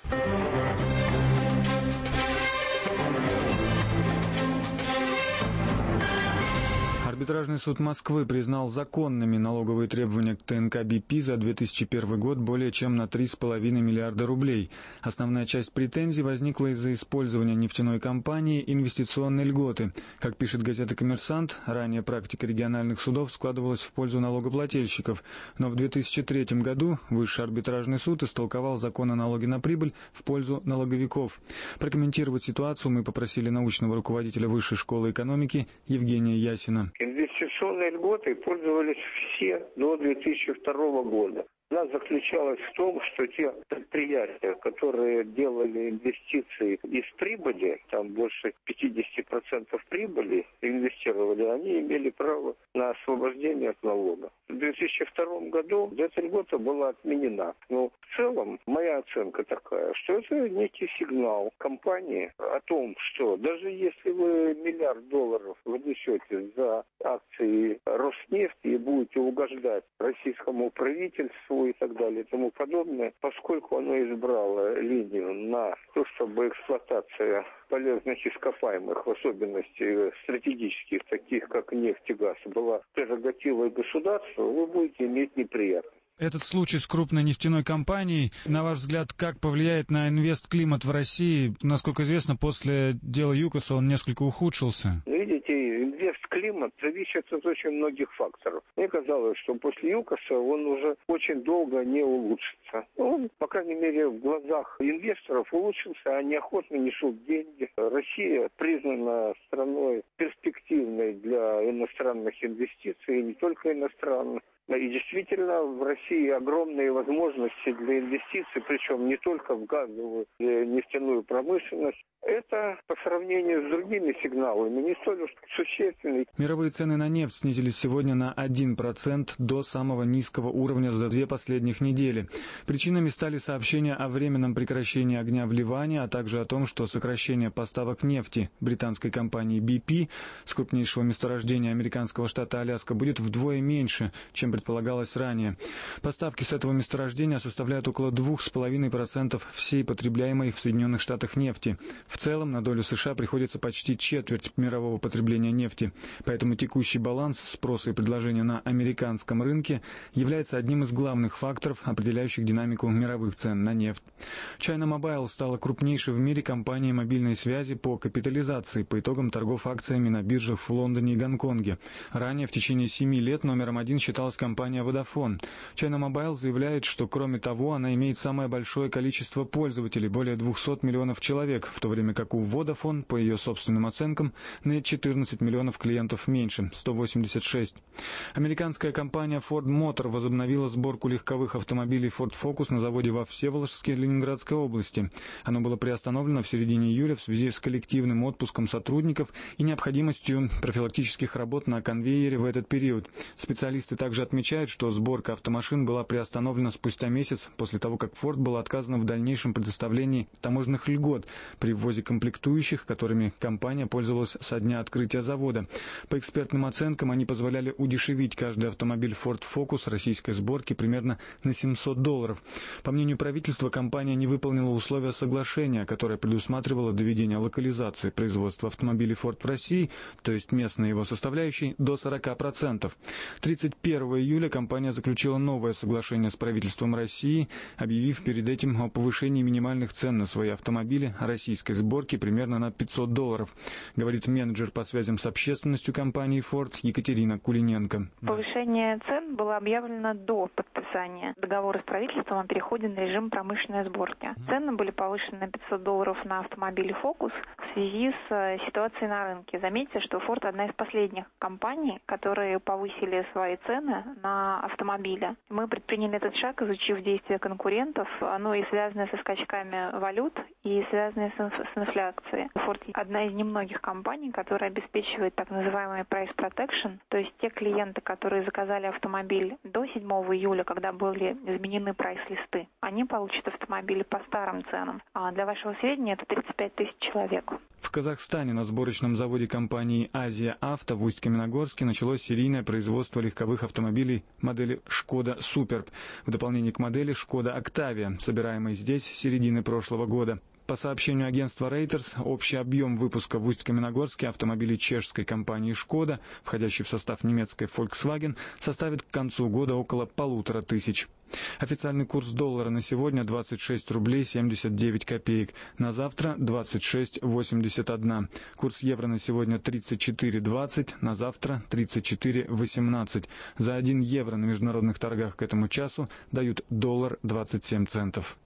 [SPEAKER 22] Арбитражный суд Москвы признал законными налоговые требования к ТНК «Би Пи» за две тысячи первый год более чем на три с половиной миллиарда рублей. Основная часть претензий возникла из-за использования нефтяной компании инвестиционной льготы. Как пишет газета «Коммерсант», ранее практика региональных судов складывалась в пользу налогоплательщиков, но в две тысячи третьем году Высший арбитражный суд истолковал закон о налоге на прибыль в пользу налоговиков. Прокомментировать ситуацию мы попросили научного руководителя Высшей школы экономики Евгения Ясина.
[SPEAKER 23] Инвестиционной льготой пользовались все до две тысячи второго года. Она заключалась в том, что те предприятия, которые делали инвестиции из прибыли, там больше пятьдесят процентов прибыли инвестировали, они имели право на освобождение от налога. В две тысячи втором году эта льгота была отменена. Но в целом моя оценка такая, что это некий сигнал компании о том, что даже если вы миллиард долларов внесете за акции Роснефти и будете угождать российскому правительству и так далее и тому подобное, поскольку оно избрало линию на то, чтобы эксплуатация полезных ископаемых, в особенности стратегических, таких как нефть и газ, была прерогативой государства, вы будете иметь неприятности.
[SPEAKER 22] Этот случай с крупной нефтяной компанией, на ваш взгляд, как повлияет на инвестклимат в России? Насколько известно, после дела ЮКОСа он несколько ухудшился.
[SPEAKER 23] Видите, инвестклимат зависит от очень многих факторов. Мне казалось, что после ЮКОСа он уже очень долго не улучшится. Он, по крайней мере, в глазах инвесторов улучшился, они охотно несут деньги. Россия признана страной перспективной для иностранных инвестиций, и не только иностранных. И действительно, в России огромные возможности для инвестиций, причем не только в газовую и нефтяную промышленность. Это по сравнению с другими сигналами не столь уж существенный.
[SPEAKER 22] Мировые цены на нефть снизились сегодня на один процент до самого низкого уровня за две последних недели. Причинами стали сообщения о временном прекращении огня в Ливане, а также о том, что сокращение поставок нефти британской компании «Би Пи» с крупнейшего месторождения американского штата Аляска будет вдвое меньше, чем предполагалось ранее. Поставки с этого месторождения составляют около двух с половиной процентов всей потребляемой в Соединенных Штатах нефти. В целом на долю США приходится почти четверть мирового потребления нефти, поэтому текущий баланс спроса и предложения на американском рынке является одним из главных факторов, определяющих динамику мировых цен на нефть. China Mobile стала крупнейшей в мире компанией мобильной связи по капитализации по итогам торгов акциями на биржах в Лондоне и Гонконге. Ранее в течение семи лет номером один считалась компания Vodafone. China Mobile заявляет, что кроме того она имеет самое большое количество пользователей, более двухсот миллионов человек, в то время как у Vodafone, по ее собственным оценкам, на четырнадцать миллионов клиентов меньше, сто восемьдесят шесть. Американская компания Ford Motor возобновила сборку легковых автомобилей Ford Focus на заводе во Всеволожске Ленинградской области. Оно было приостановлено в середине июля в связи с коллективным отпуском сотрудников и необходимостью профилактических работ на конвейере в этот период. Специалисты также отмечают, что сборка автомашин была приостановлена спустя месяц после того, как Ford было отказано в дальнейшем предоставлении таможенных льгот при ввозе комплектующих, которыми компания пользовалась со дня открытия завода. По По экспертным оценкам, они позволяли удешевить каждый автомобиль Ford Focus российской сборки примерно на семьсот долларов. По мнению правительства, компания не выполнила условия соглашения, которое предусматривало доведение локализации производства автомобилей Ford в России, то есть местной его составляющей, до сорок процентов. тридцать первого июля компания заключила новое соглашение с правительством России, объявив перед этим о повышении минимальных цен на свои автомобили российской сборки примерно на пятьсот долларов, говорит менеджер по связям с общественностью компании Ford Екатерина Кулиненко.
[SPEAKER 5] Повышение цен было объявлено до подписания договора с правительством о переходе на режим промышленной сборки. Цены были повышены на пятьсот долларов на автомобили Focus в связи с ситуацией на рынке. Заметьте, что Ford одна из последних компаний, которые повысили свои цены на автомобили. Мы предприняли этот шаг, изучив действия конкурентов, ну и связанные со скачками валют и связанные с, с инфляцией. Ford одна из немногих компаний, которая обеспечивает так называемый price protection, то есть те клиенты, которые заказали автомобиль до седьмого июля, когда были изменены прайс-листы, они получат автомобили по старым ценам. А для вашего сведения, это тридцать пять тысяч человек.
[SPEAKER 22] В Казахстане на сборочном заводе компании «Азия Авто» в Усть-Каменогорске началось серийное производство легковых автомобилей модели «Шкода Суперб» в дополнение к модели «Шкода Октавия», собираемой здесь с середины прошлого года. По сообщению агентства Reuters, общий объем выпуска в Усть-Каменогорске автомобилей чешской компании «Шкода», входящей в состав немецкой Volkswagen, составит к концу года около полутора тысяч. Официальный курс доллара на сегодня двадцать шесть рублей семьдесят девять копеек, на завтра двадцать шесть восемьдесят один. Курс евро на сегодня тридцать четыре двадцать, на завтра тридцать четыре восемнадцать. За один евро на международных торгах к этому часу дают доллар двадцать семь центов.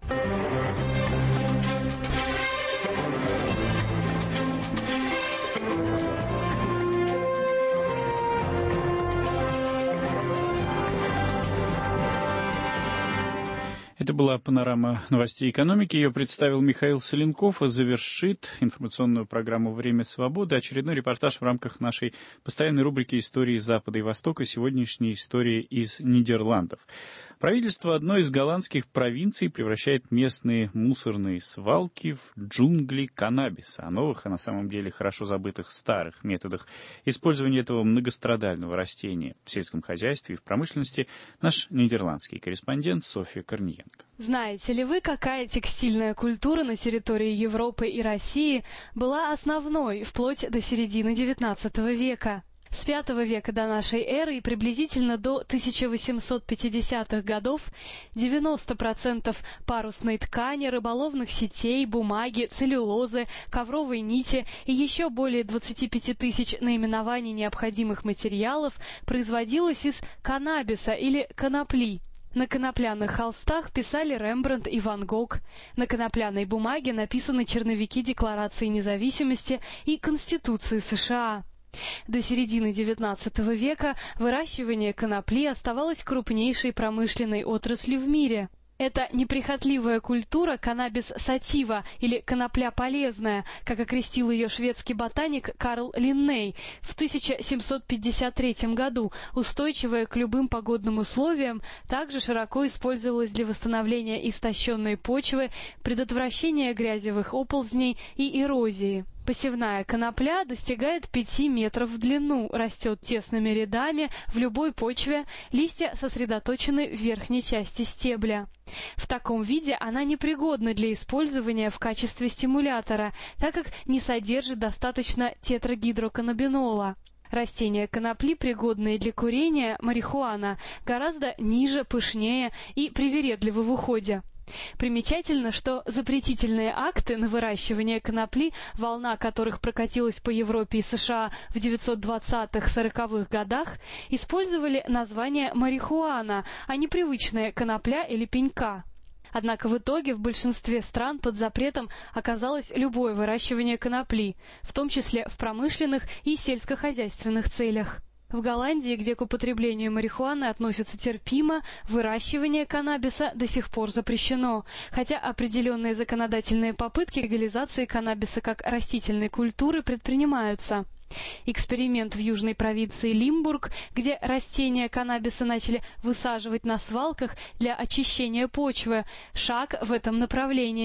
[SPEAKER 2] Это была панорама новостей экономики. Ее представил Михаил Соленков. Завершит информационную программу «Время свободы» очередной репортаж в рамках нашей постоянной рубрики «Истории Запада и Востока». Сегодняшняя история из Нидерландов. Правительство одной из голландских провинций превращает местные мусорные свалки в джунгли каннабиса. О новых, а на самом деле хорошо забытых старых методах использования этого многострадального растения в сельском хозяйстве и в промышленности наш нидерландский корреспондент Софья Корниенко.
[SPEAKER 6] Знаете ли вы, какая текстильная культура на территории Европы и России была основной вплоть до середины девятнадцатого века? С пятого века до нашей эры и приблизительно до тысяча восемьсот пятидесятых годов девяносто процентов парусной ткани, рыболовных сетей, бумаги, целлюлозы, ковровой нити и еще более двадцати пяти тысяч наименований необходимых материалов производилось из каннабиса или конопли. На конопляных холстах писали Рембрандт и Ван Гог. На конопляной бумаге написаны черновики Декларации независимости и Конституции США. До середины девятнадцатого века выращивание конопли оставалось крупнейшей промышленной отраслью в мире. Эта неприхотливая культура каннабис сатива, или конопля полезная, как окрестил ее шведский ботаник Карл Линней в тысяча семьсот пятьдесят третьем году, устойчивая к любым погодным условиям, также широко использовалась для восстановления истощенной почвы, предотвращения грязевых оползней и эрозии. Посевная конопля достигает пяти метров в длину, растет тесными рядами в любой почве, листья сосредоточены в верхней части стебля. В таком виде она непригодна для использования в качестве стимулятора, так как не содержит достаточно тетрагидроканнабинола. Растения конопли, пригодные для курения, марихуана, гораздо ниже, пышнее и привередливы в уходе. Примечательно, что запретительные акты на выращивание конопли, волна которых прокатилась по Европе и США в девятьсот двадцатых-сороковых годах, использовали название марихуана, а не привычное конопля или пенька. Однако в итоге в большинстве стран под запретом оказалось любое выращивание конопли, в том числе в промышленных и сельскохозяйственных целях. В Голландии, где к употреблению марихуаны относятся терпимо, выращивание каннабиса до сих пор запрещено, хотя определенные законодательные попытки легализации каннабиса как растительной культуры предпринимаются. Эксперимент в южной провинции Лимбург, где растения каннабиса начали высаживать на свалках для очищения почвы, шаг в этом направлении.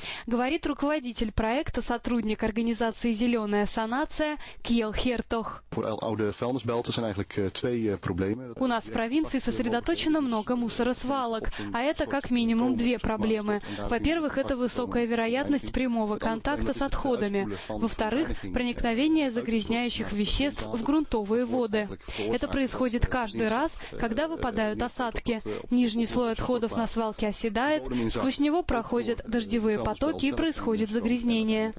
[SPEAKER 6] Говорит руководитель проекта, сотрудник организации «Зеленая санация» Кьел Хертох.
[SPEAKER 7] У
[SPEAKER 6] нас в провинции сосредоточено много мусоросвалок, а это как минимум две проблемы. Во-первых, это высокая вероятность прямого контакта с отходами. Во-вторых, проникновение загрязняющих веществ в грунтовые воды. Это происходит каждый раз, когда выпадают осадки. Нижний слой отходов на свалке оседает, сквозь него проходят дождевые потоки и происходит загрязнение.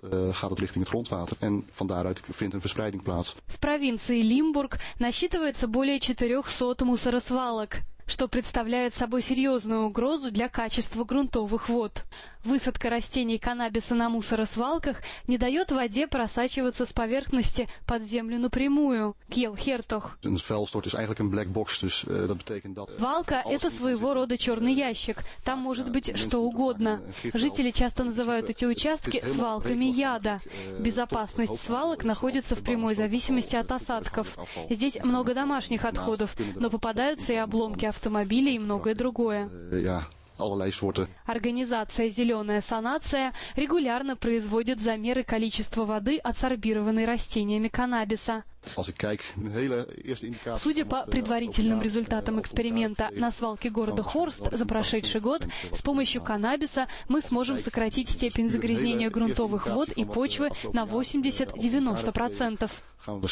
[SPEAKER 6] В провинции Лимбург насчитывается более четырехсот мусоросвалок, что представляет собой серьезную угрозу для качества грунтовых вод. Высадка растений каннабиса на мусоросвалках не дает воде просачиваться с поверхности под землю напрямую. Кьел Хертох. Свалка – это своего рода черный ящик. Там может быть что угодно. Жители часто называют эти участки свалками яда. Безопасность свалок находится в прямой зависимости от осадков. Здесь много домашних отходов, но попадаются и обломки автомобилей и многое другое. Организация «Зеленая санация» регулярно производит замеры количества воды, адсорбированной растениями каннабиса. Судя по предварительным результатам эксперимента на свалке города Хорст за прошедший год, с помощью каннабиса мы сможем сократить степень загрязнения грунтовых вод и почвы на восемьдесят-девяносто процентов.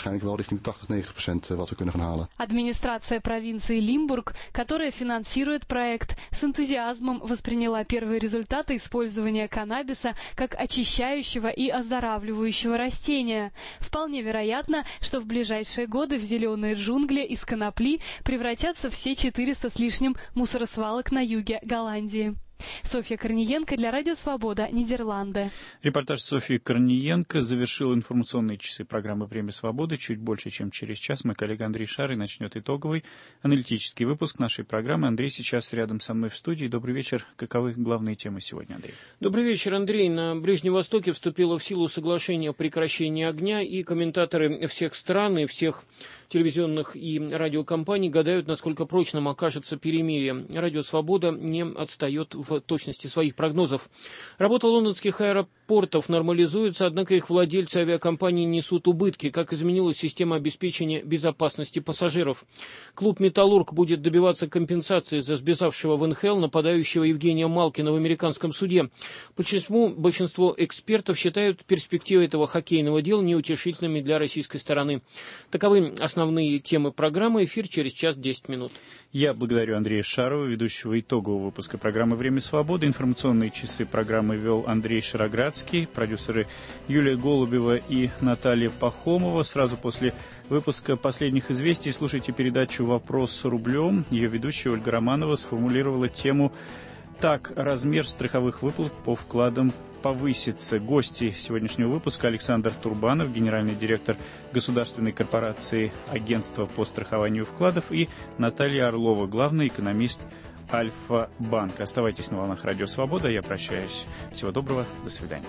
[SPEAKER 6] Администрация провинции Лимбург, которая финансирует проект, с энтузиазмом восприняла первые результаты использования каннабиса как очищающего и оздоравливающего растения. Вполне вероятно, что в ближайшие годы в зеленые джунгли из конопли превратятся все четыреста с лишним мусоросвалок на юге Голландии. Софья Корниенко для Радио Свобода, Нидерланды.
[SPEAKER 2] Репортаж Софьи Корниенко завершил информационные часы программы «Время свободы». Чуть больше, чем через час, мой коллега Андрей Шарый начнет итоговый аналитический выпуск нашей программы. Андрей сейчас рядом со мной в студии. Добрый вечер. Каковы главные темы сегодня, Андрей?
[SPEAKER 16] Добрый вечер, Андрей. На Ближнем Востоке вступило в силу соглашение о прекращении огня, и комментаторы всех стран и всех телевизионных и радиокомпаний гадают, насколько прочным окажется перемирие. Радио «Свобода» не отстает в точности своих прогнозов. Работа лондонских аэропортов нормализуется, однако их владельцы авиакомпаний несут убытки. Как изменилась система обеспечения безопасности пассажиров? Клуб «Металлург» будет добиваться компенсации за сбежавшего в эн ха эл нападающего Евгения Малкина в американском суде. Почему большинство экспертов считают перспективы этого хоккейного дела неутешительными для российской стороны? Таковы основные Основные темы программы. Эфир через час десять минут.
[SPEAKER 2] Я благодарю Андрея Шарова, ведущего итогового выпуска программы «Время свободы». Информационные часы программы вел Андрей Шароградский, продюсеры Юлия Голубева и Наталья Пахомова. Сразу после выпуска последних известий слушайте передачу «Вопрос с рублем». Ее ведущая Ольга Романова сформулировала тему «Так, размер страховых выплат по вкладам повысится». Гости сегодняшнего выпуска: Александр Турбанов, генеральный директор государственной корпорации Агентства по страхованию вкладов, и Наталья Орлова, главный экономист Альфа-банка. Оставайтесь на волнах Радио Свобода. Я прощаюсь. Всего доброго. До свидания.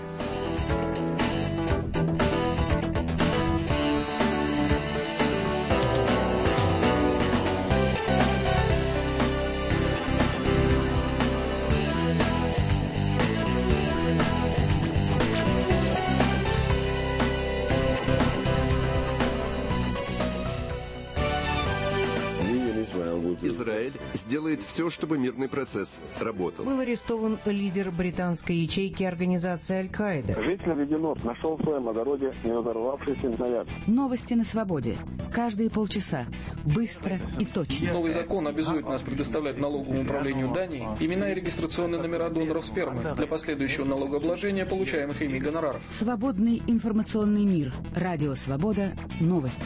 [SPEAKER 9] Израиль сделает все, чтобы мирный процесс работал.
[SPEAKER 10] Был арестован лидер британской ячейки организации Аль-Каида.
[SPEAKER 24] Житель Веденот нашел в своем огороде не разорвавшийся снаряд.
[SPEAKER 1] Новости на свободе. Каждые полчаса. Быстро и точно.
[SPEAKER 25] Новый закон обязует нас предоставлять налоговому управлению Дании имена и регистрационные номера доноров спермы для последующего налогообложения получаемых ими гонораров.
[SPEAKER 1] Свободный информационный мир. Радио Свобода. Новости.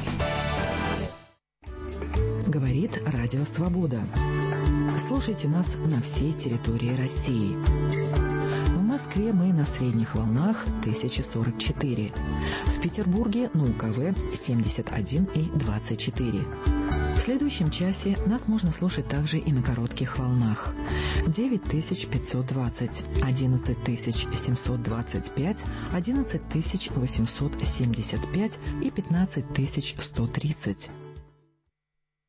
[SPEAKER 17] Говорит Радио Свобода. Слушайте нас на всей территории России. В Москве мы на средних волнах тысяча сорок четыре. В Петербурге на УКВ семьдесят один и двадцать четыре. В следующем часе нас можно слушать также и на коротких волнах. девять тысяч пятьсот двадцать, одиннадцать тысяч семьсот двадцать пять, одиннадцать тысяч восемьсот семьдесят пять и пятнадцать тысяч сто тридцать.